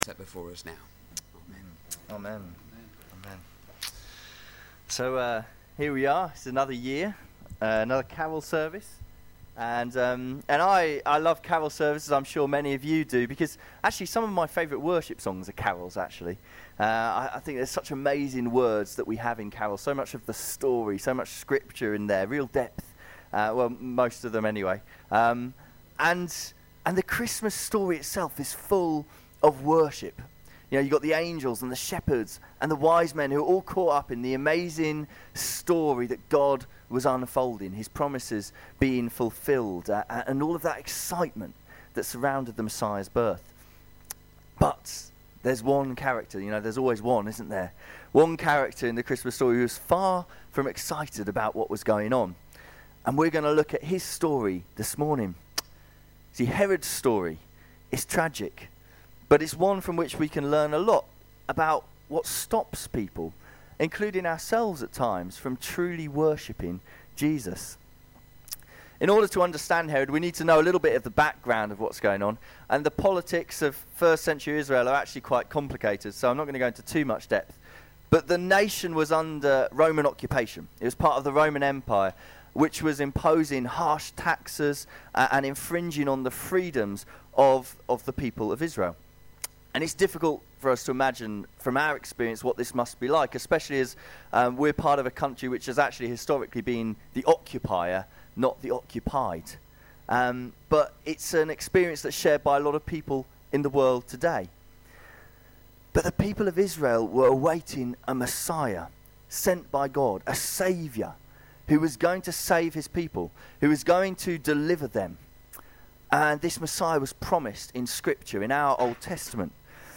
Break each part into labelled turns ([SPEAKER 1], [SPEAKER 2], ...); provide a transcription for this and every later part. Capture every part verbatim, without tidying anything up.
[SPEAKER 1] set before us now. Amen.
[SPEAKER 2] Amen. Amen. So uh, here we are. It's another year, uh, another carol service, and um, and I I love carol services. I'm sure many of you do, because actually some of my favourite worship songs are carols. Actually, uh, I, I think there's such amazing words that we have in carols. So much of the story, so much scripture in there, real depth. Uh, well, most of them anyway. Um, and and the Christmas story itself is full of worship. You know, you've got the angels and the shepherds and the wise men who are all caught up in the amazing story that God was unfolding, his promises being fulfilled, uh, and all of that excitement that surrounded the Messiah's birth. But there's one character, you know, there's always one, isn't there? One character in the Christmas story who was far from excited about what was going on. And we're going to look at his story this morning. See, Herod's story is tragic, but it's one from which we can learn a lot about what stops people, including ourselves at times, from truly worshipping Jesus. In order to understand Herod, we need to know a little bit of the background of what's going on, and the politics of first century Israel are actually quite complicated, so I'm not going to go into too much depth. But the nation was under Roman occupation. It was part of the Roman Empire, which was imposing harsh taxes uh, and infringing on the freedoms of, of the people of Israel. And it's difficult for us to imagine from our experience what this must be like, especially as um, we're part of a country which has actually historically been the occupier, not the occupied. Um, but it's an experience that's shared by a lot of people in the world today. But the people of Israel were awaiting a Messiah sent by God, a Saviour, who was going to save his people, who was going to deliver them. And this Messiah was promised in Scripture, in our Old Testament.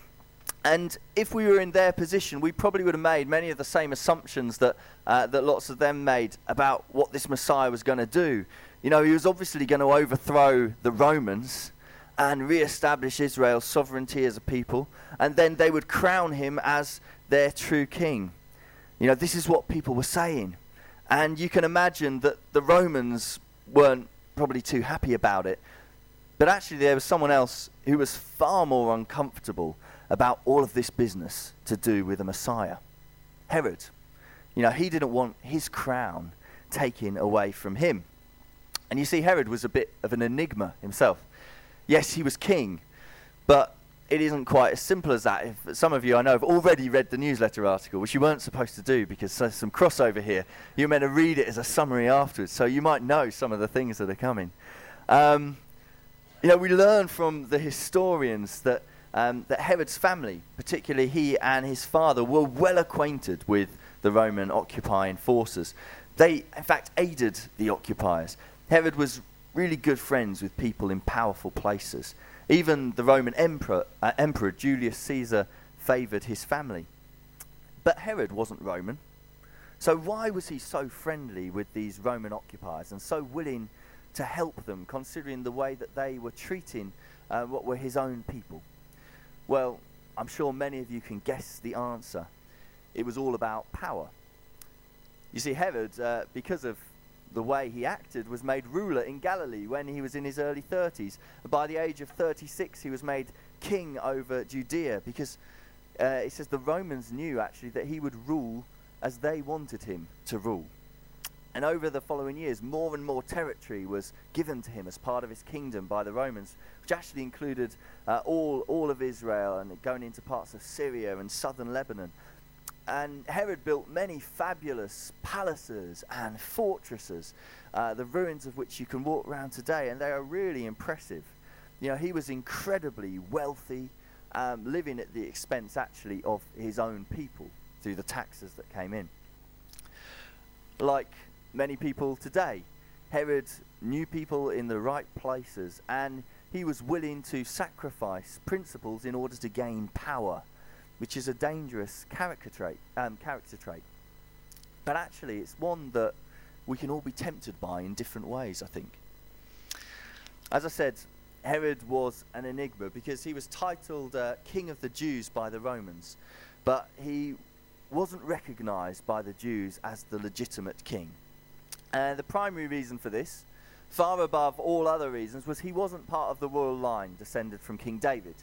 [SPEAKER 2] And if we were in their position, we probably would have made many of the same assumptions that uh, that lots of them made about what this Messiah was going to do. You know, he was obviously going to overthrow the Romans and re-establish Israel's sovereignty as a people, and then they would crown him as their true king. You know, this is what people were saying. And you can imagine that the Romans weren't probably too happy about it. But actually there was someone else who was far more uncomfortable about all of this business to do with the Messiah. Herod. You know, he didn't want his crown taken away from him. And you see, Herod was a bit of an enigma himself. Yes, he was king, but it isn't quite as simple as that. If some of you, I know, have already read the newsletter article, which you weren't supposed to do because there's some crossover here. You're meant to read it as a summary afterwards, so you might know some of the things that are coming. Um, you know, we learn from the historians that um, that Herod's family, particularly he and his father, were well acquainted with the Roman occupying forces. They, in fact, aided the occupiers. Herod was really good friends with people in powerful places. Even the Roman emperor, uh, emperor Julius Caesar favoured his family. But Herod wasn't Roman. So why was he so friendly with these Roman occupiers and so willing to help them, considering the way that they were treating uh, what were his own people? Well, I'm sure many of you can guess the answer. It was all about power. You see, Herod, uh, because of the way he acted, was made ruler in Galilee when he was in his early thirties. By the age of thirty-six, he was made king over Judea, because uh, it says the Romans knew actually that he would rule as they wanted him to rule. And over the following years, more and more territory was given to him as part of his kingdom by the Romans, which actually included uh, all, all of Israel and going into parts of Syria and southern Lebanon. And Herod built many fabulous palaces and fortresses, uh, the ruins of which you can walk around today, and they are really impressive. You know, he was incredibly wealthy, um, living at the expense actually of his own people through the taxes that came in. Like many people today, Herod knew people in the right places, and he was willing to sacrifice principles in order to gain power, which is a dangerous character trait, um, character trait. But actually, it's one that we can all be tempted by in different ways, I think. As I said, Herod was an enigma because he was titled uh, King of the Jews by the Romans, but he wasn't recognized by the Jews as the legitimate king. And the primary reason for this, far above all other reasons, was he wasn't part of the royal line descended from King David.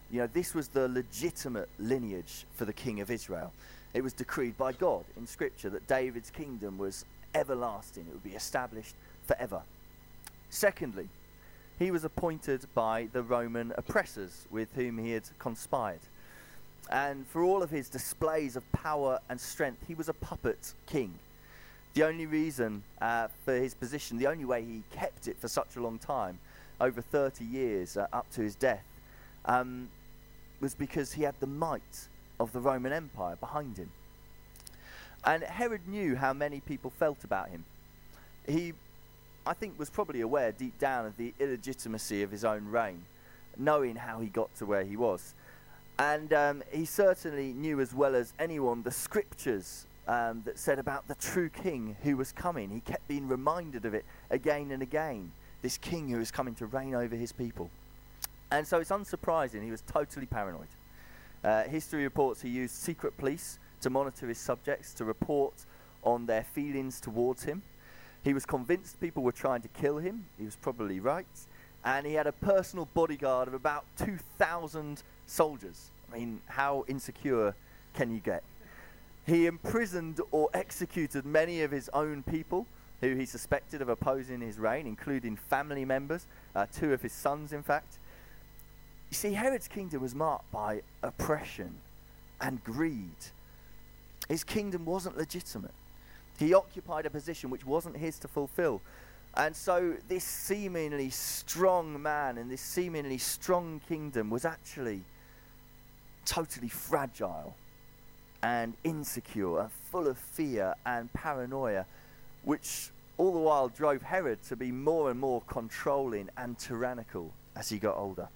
[SPEAKER 2] You know, this was the legitimate lineage for the king of Israel. It was decreed by God in Scripture that David's kingdom was everlasting. It would be established forever. Secondly, he was appointed by the Roman oppressors with whom he had conspired. And for all of his displays of power and strength, he was a puppet king. The only reason uh, for his position, the only way he kept it for such a long time, over thirty years uh, up to his death, um, was because he had the might of the Roman Empire behind him. And Herod knew how many people felt about him. He, I think, was probably aware deep down of the illegitimacy of his own reign, knowing how he got to where he was. And um, he certainly knew as well as anyone the scriptures um, that said about the true king who was coming. He kept being reminded of it again and again, this king who is coming to reign over his people. And so it's unsurprising he was totally paranoid. Uh, history reports he used secret police to monitor his subjects, to report on their feelings towards him. He was convinced people were trying to kill him. He was probably right. And he had a personal bodyguard of about two thousand soldiers. I mean, how insecure can you get? He imprisoned or executed many of his own people who he suspected of opposing his reign, including family members, uh, two of his sons, in fact. You see, Herod's kingdom was marked by oppression and greed. His kingdom wasn't legitimate. He occupied a position which wasn't his to fulfill. And so this seemingly strong man and this seemingly strong kingdom was actually totally fragile and insecure and full of fear and paranoia, which all the while drove Herod to be more and more controlling and tyrannical as he got older.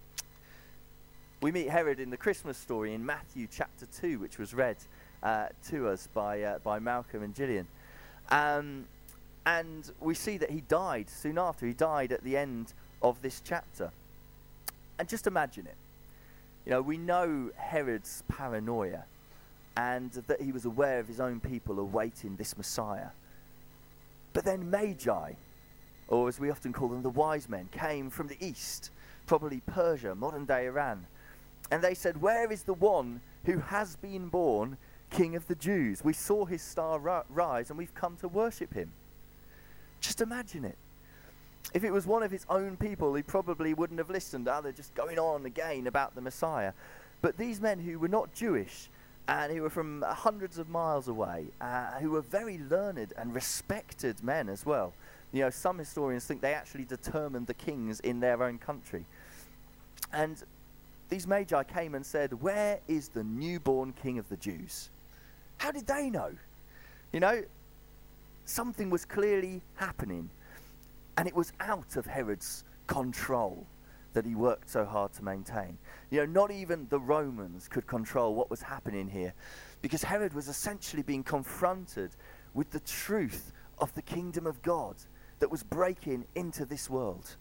[SPEAKER 2] We meet Herod in the Christmas story in Matthew chapter two, which was read uh, to us by uh, by Malcolm and Gillian. Um, and we see that he died soon after. He died at the end of this chapter. And just imagine it. You know, we know Herod's paranoia and that he was aware of his own people awaiting this Messiah. But then Magi, or as we often call them, the wise men, came from the east, probably Persia, modern-day Iran. And they said, "Where is the one who has been born King of the Jews? We saw his star ri- rise and we've come to worship him." Just imagine it. If it was one of his own people, he probably wouldn't have listened. Oh, they're just going on again about the Messiah. But these men who were not Jewish and who were from hundreds of miles away, uh, who were very learned and respected men as well. You know, some historians think they actually determined the kings in their own country. And these Magi came and said, "Where is the newborn King of the Jews?" How did they know? You know, something was clearly happening, and it was out of Herod's control that he worked so hard to maintain. You know, not even the Romans could control what was happening here, because Herod was essentially being confronted with the truth of the kingdom of God that was breaking into this world.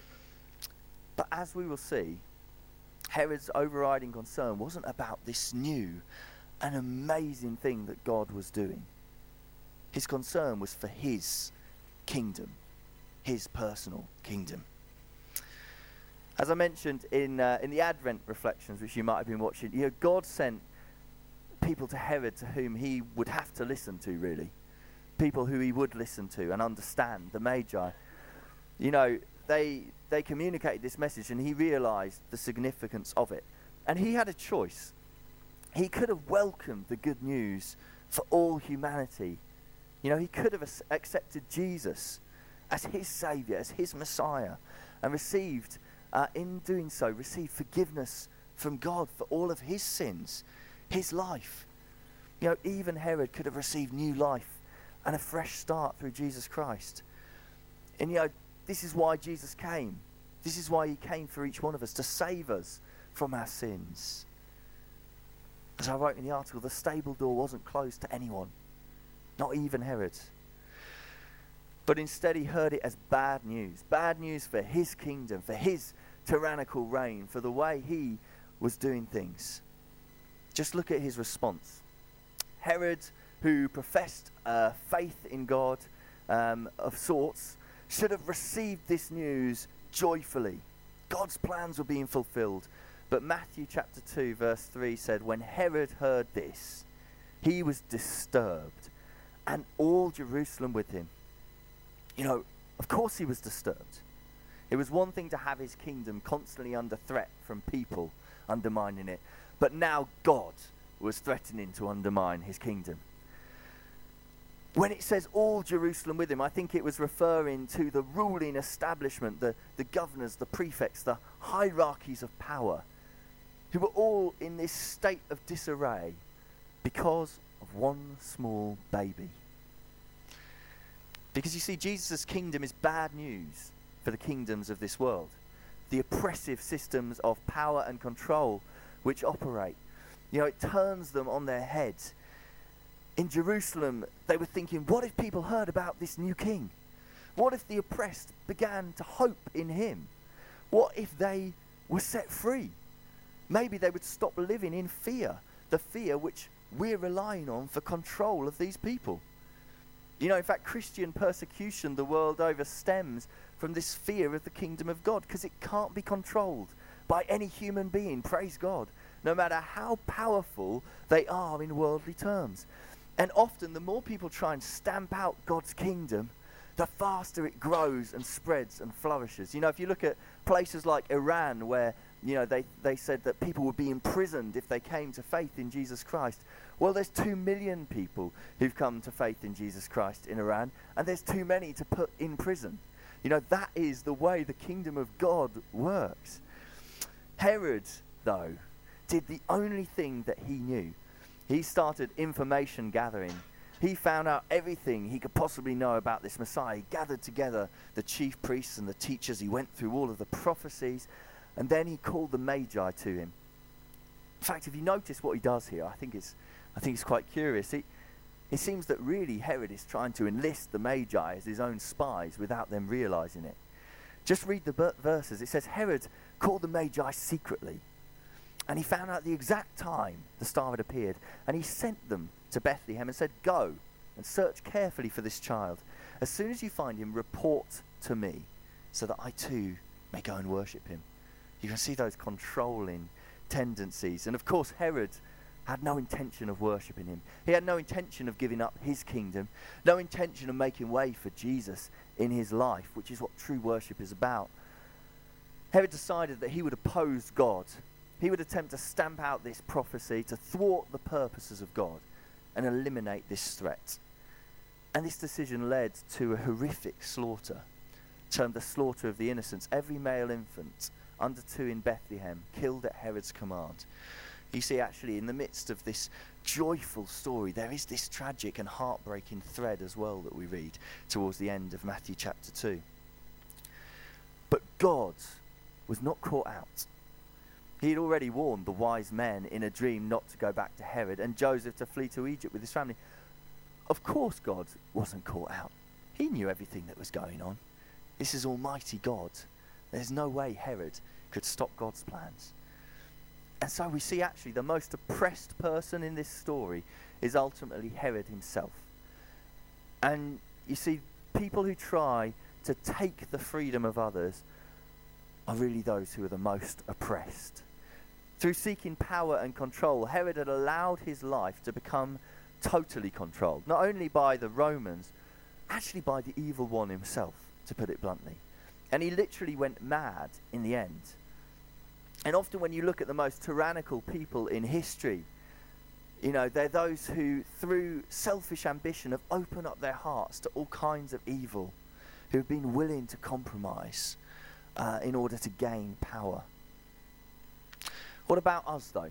[SPEAKER 2] But as we will see, Herod's overriding concern wasn't about this new and amazing thing that God was doing. His concern was for his kingdom, his personal kingdom. As I mentioned in uh, in the Advent reflections, which you might have been watching, you know, God sent people to Herod to whom he would have to listen to, really. People who he would listen to and understand, the Magi. You know, they they communicated this message and he realized the significance of it. And he had a choice. He could have welcomed the good news for all humanity. You know, he could have ac- accepted Jesus as his Savior, as his Messiah, and received, uh, in doing so, received forgiveness from God for all of his sins, his life. You know, even Herod could have received new life and a fresh start through Jesus Christ. And, you know, this is why Jesus came. This is why he came for each one of us, to save us from our sins. As I wrote in the article, the stable door wasn't closed to anyone, not even Herod. But instead he heard it as bad news. Bad news for his kingdom, for his tyrannical reign, for the way he was doing things. Just look at his response. Herod, who professed uh, faith in God um, of sorts, should have received this news joyfully. God's plans were being fulfilled. But Matthew chapter two verse three said, when Herod heard this, he was disturbed, and all Jerusalem with him. You know, of course he was disturbed. It was one thing to have his kingdom constantly under threat from people undermining it, but now God was threatening to undermine his kingdom. When it says all Jerusalem with him, I think it was referring to the ruling establishment, the, the governors, the prefects, the hierarchies of power, who were all in this state of disarray because of one small baby. Because you see, Jesus' kingdom is bad news for the kingdoms of this world. The oppressive systems of power and control which operate. You know, it turns them on their heads. In Jerusalem, they were thinking, what if people heard about this new king? What if the oppressed began to hope in him? What if they were set free? Maybe they would stop living in fear, the fear which we're relying on for control of these people. You know, in fact, Christian persecution the world over stems from this fear of the kingdom of God, because it can't be controlled by any human being, praise God, no matter how powerful they are in worldly terms. And often the more people try and stamp out God's kingdom, the faster it grows and spreads and flourishes. You know, if you look at places like Iran, where, you know, they, they said that people would be imprisoned if they came to faith in Jesus Christ. Well, there's two million people who've come to faith in Jesus Christ in Iran, and there's too many to put in prison. You know, that is the way the kingdom of God works. Herod, though, did the only thing that he knew. He started information gathering. He found out everything he could possibly know about this Messiah. He gathered together the chief priests and the teachers. He went through all of the prophecies, and then he called the Magi to him. In fact, if you notice what he does here, I think it's, I think it's quite curious. He, it seems that really Herod is trying to enlist the Magi as his own spies without them realizing it. Just read the ber- verses. It says, Herod called the Magi secretly, and he found out the exact time the star had appeared, and he sent them to Bethlehem and said, go and search carefully for this child. As soon as you find him, report to me, so that I too may go and worship him. You can see those controlling tendencies. And of course, Herod had no intention of worshipping him. He had no intention of giving up his kingdom, no intention of making way for Jesus in his life, which is what true worship is about. Herod decided that he would oppose God. He would attempt to stamp out this prophecy, to thwart the purposes of God and eliminate this threat. And this decision led to a horrific slaughter, termed the slaughter of the innocents. Every male infant under two in Bethlehem killed at Herod's command. You see, actually, in the midst of this joyful story, there is this tragic and heartbreaking thread as well that we read towards the end of Matthew chapter two. But God was not caught out. He had already warned the wise men in a dream not to go back to Herod, and Joseph to flee to Egypt with his family. Of course God wasn't caught out. He knew everything that was going on. This is Almighty God. There's no way Herod could stop God's plans. And so we see actually the most oppressed person in this story is ultimately Herod himself. And you see, people who try to take the freedom of others are really those who are the most oppressed. Through seeking power and control, Herod had allowed his life to become totally controlled, not only by the Romans, actually by the evil one himself, to put it bluntly. And he literally went mad in the end. And often when you look at the most tyrannical people in history, you know, they're those who, through selfish ambition, have opened up their hearts to all kinds of evil, who've been willing to compromise uh, in order to gain power. What about us, though?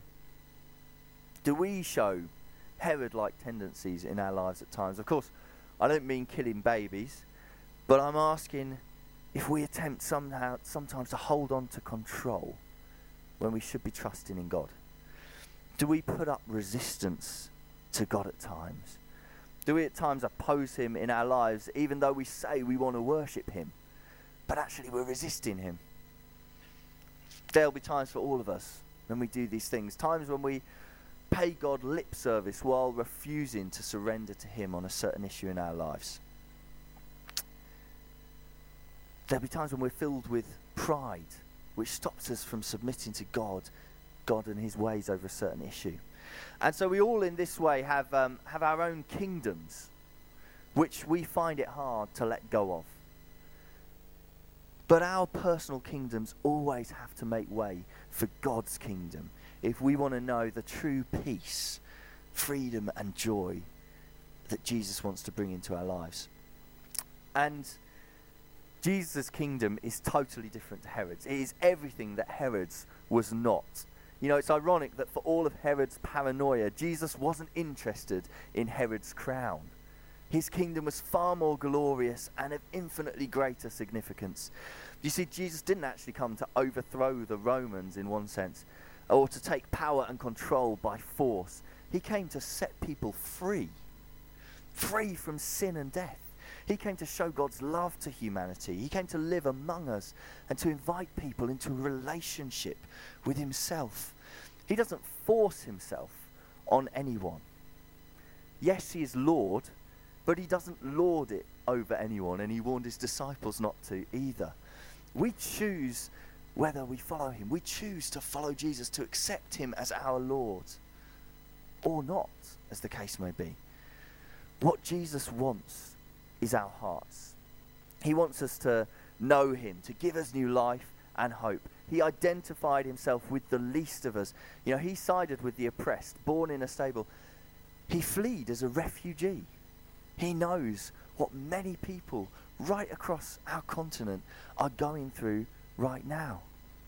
[SPEAKER 2] Do we show Herod-like tendencies in our lives at times? Of course, I don't mean killing babies, but I'm asking if we attempt somehow, sometimes to hold on to control when we should be trusting in God. Do we put up resistance to God at times? Do we at times oppose him in our lives, even though we say we want to worship him, but actually we're resisting him? There'll be times for all of us when we do these things, times when we pay God lip service while refusing to surrender to him on a certain issue in our lives. There'll be times when we're filled with pride, which stops us from submitting to God God and his ways over a certain issue. And so we all in this way have um, have our own kingdoms, which we find it hard to let go of. But our personal kingdoms always have to make way for God's kingdom if we want to know the true peace, freedom and joy that Jesus wants to bring into our lives. And Jesus' kingdom is totally different to Herod's. It is everything that Herod's was not. You know, it's ironic that for all of Herod's paranoia, Jesus wasn't interested in Herod's crown. His kingdom was far more glorious and of infinitely greater significance. You see, Jesus didn't actually come to overthrow the Romans in one sense, or to take power and control by force. He came to set people free, free from sin and death. He came to show God's love to humanity. He came to live among us and to invite people into a relationship with himself. He doesn't force himself on anyone. Yes, he is Lord, but he doesn't lord it over anyone, and he warned his disciples not to either. We choose whether we follow him. We choose to follow Jesus, to accept him as our Lord, or not, as the case may be. What Jesus wants is our hearts. He wants us to know him, to give us new life and hope. He identified himself with the least of us. You know, he sided with the oppressed, born in a stable. He fled as a refugee. He knows what many people right across our continent are going through right now.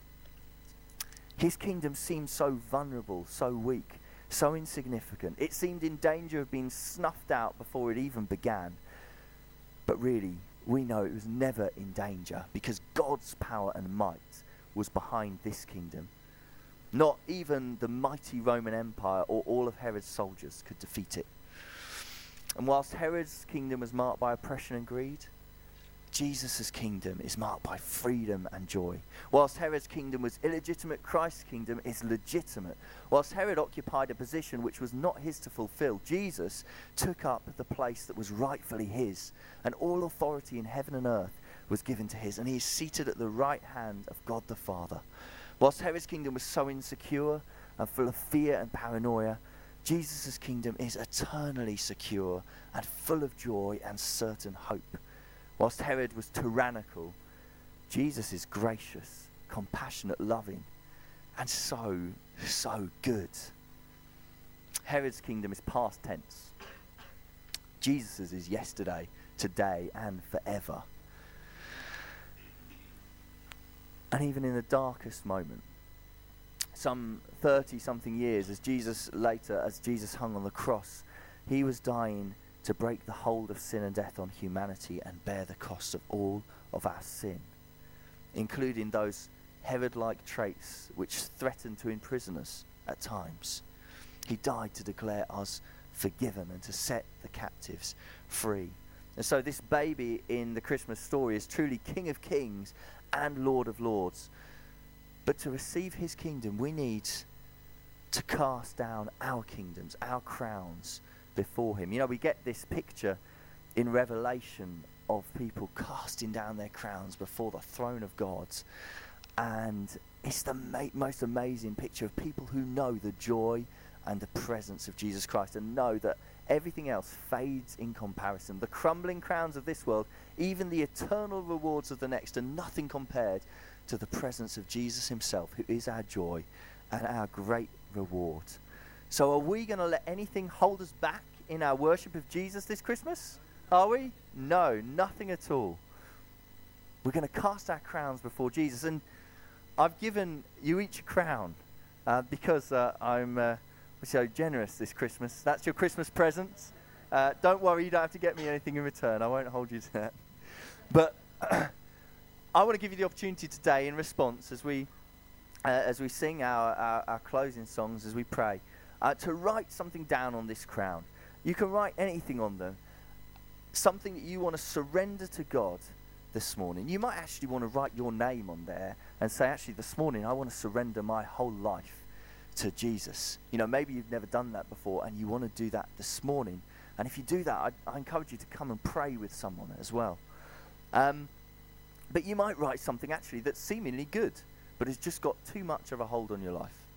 [SPEAKER 2] His kingdom seemed so vulnerable, so weak, so insignificant. It seemed in danger of being snuffed out before it even began. But really, we know it was never in danger because God's power and might was behind this kingdom. Not even the mighty Roman Empire or all of Herod's soldiers could defeat it. And whilst Herod's kingdom was marked by oppression and greed, Jesus' kingdom is marked by freedom and joy. Whilst Herod's kingdom was illegitimate, Christ's kingdom is legitimate. Whilst Herod occupied a position which was not his to fulfill, Jesus took up the place that was rightfully his, and all authority in heaven and earth was given to his, and he is seated at the right hand of God the Father. Whilst Herod's kingdom was so insecure and full of fear and paranoia, Jesus' kingdom is eternally secure and full of joy and certain hope. Whilst Herod was tyrannical, Jesus is gracious, compassionate, loving, and so, so good. Herod's kingdom is past tense. Jesus' is yesterday, today, and forever. And even in the darkest moment, some thirty-something years as Jesus later, as Jesus hung on the cross, he was dying to break the hold of sin and death on humanity and bear the cost of all of our sin, including those Herod-like traits which threatened to imprison us at times. He died to declare us forgiven and to set the captives free. And so this baby in the Christmas story is truly King of Kings and Lord of Lords. But to receive his kingdom, we need to cast down our kingdoms, our crowns before him. You know, we get this picture in Revelation of people casting down their crowns before the throne of God. And it's the ma- most amazing picture of people who know the joy and the presence of Jesus Christ and know that everything else fades in comparison. The crumbling crowns of this world, even the eternal rewards of the next, are nothing compared to the presence of Jesus himself, who is our joy and our great reward. So are we going to let anything hold us back in our worship of Jesus this Christmas? Are we? No, nothing at all. We're going to cast our crowns before Jesus. And I've given you each a crown uh, because uh, I'm uh, so generous this Christmas. That's your Christmas present. Uh, don't worry, you don't have to get me anything in return. I won't hold you to that. But I want to give you the opportunity today in response as we uh, as we sing our, our, our closing songs, as we pray, uh, to write something down on this crown. You can write anything on them, something that you want to surrender to God this morning. You might actually want to write your name on there and say, actually, this morning I want to surrender my whole life to Jesus. You know, maybe you've never done that before and you want to do that this morning. And if you do that, I, I encourage you to come and pray with someone as well. Um, but you might write something actually that's seemingly good, but has just got too much of a hold on your life.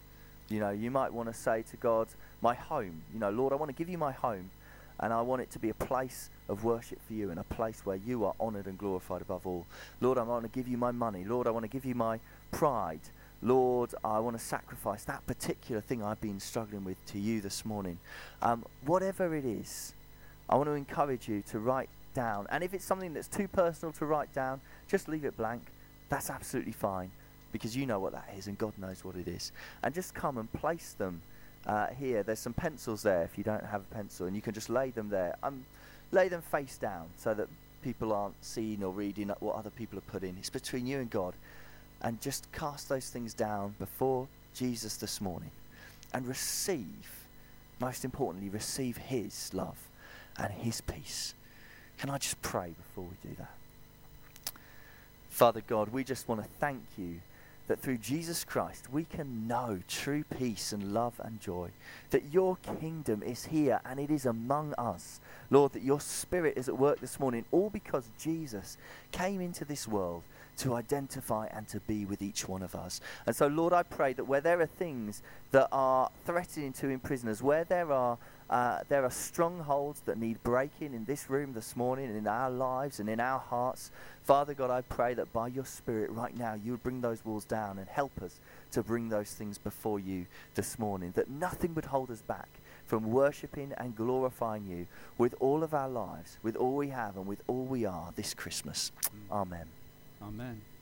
[SPEAKER 2] You know, you might want to say to God, my home, you know, Lord, I want to give you my home, and I want it to be a place of worship for you and a place where you are honoured and glorified above all. Lord, I want to give you my money. Lord, I want to give you my pride. Lord, I want to sacrifice that particular thing I've been struggling with to you this morning. Um, whatever it is, I want to encourage you to write down. And if it's something that's too personal to write down, just leave it blank. That's absolutely fine, because you know what that is and God knows what it is. And just come and place them uh, here. There's some pencils there if you don't have a pencil, and you can just lay them there. Um, lay them face down so that people aren't seeing or reading what other people have put in. It's between you and God. And just cast those things down before Jesus this morning and receive, most importantly, receive his love and his peace. Can I just pray before we do that? Father God, we just want to thank you that through Jesus Christ we can know true peace and love and joy, that your kingdom is here and it is among us. Lord, that your Spirit is at work this morning, all because Jesus came into this world to identify and to be with each one of us. And so, Lord, I pray that where there are things that are threatening to imprison us, where there are uh, there are strongholds that need breaking in this room this morning and in our lives and in our hearts, Father God, I pray that by your Spirit right now you would bring those walls down and help us to bring those things before you this morning, that nothing would hold us back from worshipping and glorifying you with all of our lives, with all we have and with all we are this Christmas.
[SPEAKER 1] Mm.
[SPEAKER 2] Amen.
[SPEAKER 1] Amen.